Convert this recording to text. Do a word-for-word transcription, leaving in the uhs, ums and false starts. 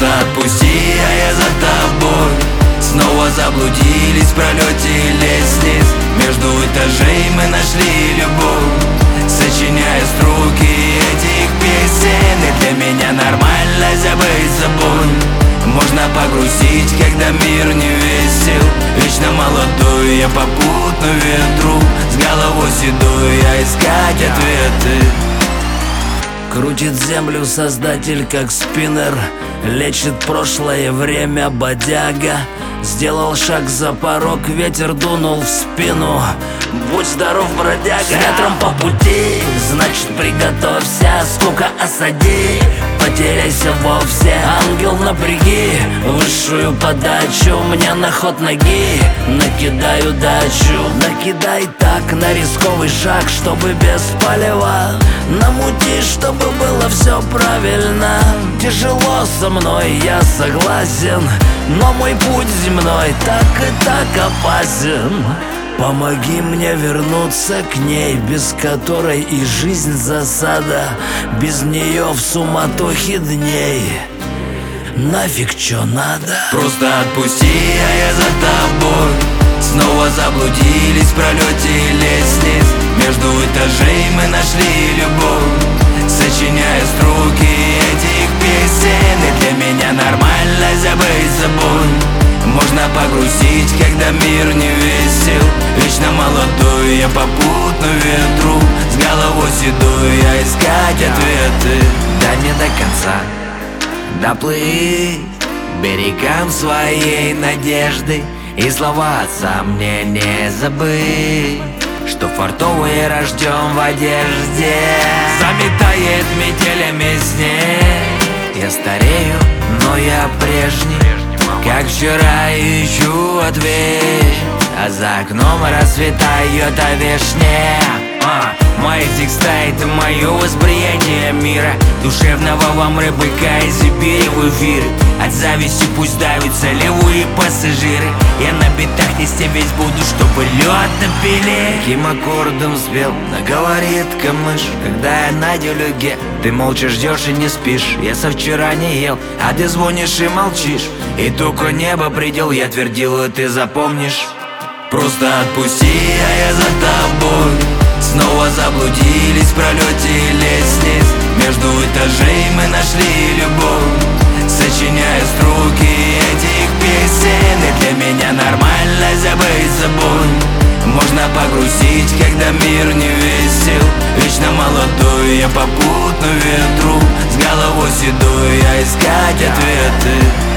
Просто отпусти, а я за тобой. Снова заблудились в пролете лестниц. Между этажей мы нашли любовь, сочиняя строки этих песен. И для меня нормально забыть собой. Можно погрузить, когда мир не весел. Вечно молодой, я попутно ветру, с головой седой я искать ответы. Крутит землю создатель как спиннер, лечит прошлое время бодяга. Сделал шаг за порог, ветер дунул в спину. Будь здоров, бродяга. С ветром по пути, значит приготовься. Скука осади, потеряйся вовсе. Ангел, напряги высшую подачу. Мне на ход ноги накидаю дачу. Накидай так на рисковый шаг, чтобы без палева. Намути, чтобы было все правильно. Тяжело со мной, я согласен, но мой путь земной так и так опасен. Помоги мне вернуться к ней, без которой и жизнь засада. Без нее в суматохе дней нафиг чё надо. Просто отпусти, а я за тобой. Снова заблудились в пролете лестниц. Между этажей мы нашли любовь, сочиняя строки этих песен. И для меня нормально забыть собой. Можно погрузить, когда мир не весел. Вечно молодой, я попутно ветру, с головой седой я искать ответы. Да не до конца доплыть берегам своей надежды. И слова отца мне не забыть, что фартовый рожден в одежде. Заметает метелями снег. Я старею, но я прежний, как вчера ищу ответ, а за окном расцветает вишня. а, Мои текста — это мое восприятие мира, душевного вам рыбака из Сибири в эфире. От зависти пусть давятся левые пассажиры. Я на битах нести весь буду, чтобы лед напили. Каким аккордом спел, наговорит камыш, когда я на делюге. Ты молча ждешь и не спишь. Я со вчера не ел, а ты звонишь и молчишь. И только небо предел, я твердил, и ты запомнишь. Просто отпусти, а я за тобой. Снова заблудились в пролете лестниц. Между этажей мы нашли любовь, сочиняя строки этих песен. И для меня нормально забыть собой. Можно погрузить, когда мир не весел. Вечно молодой, я попутно ветру, с головой седой я искать ответы.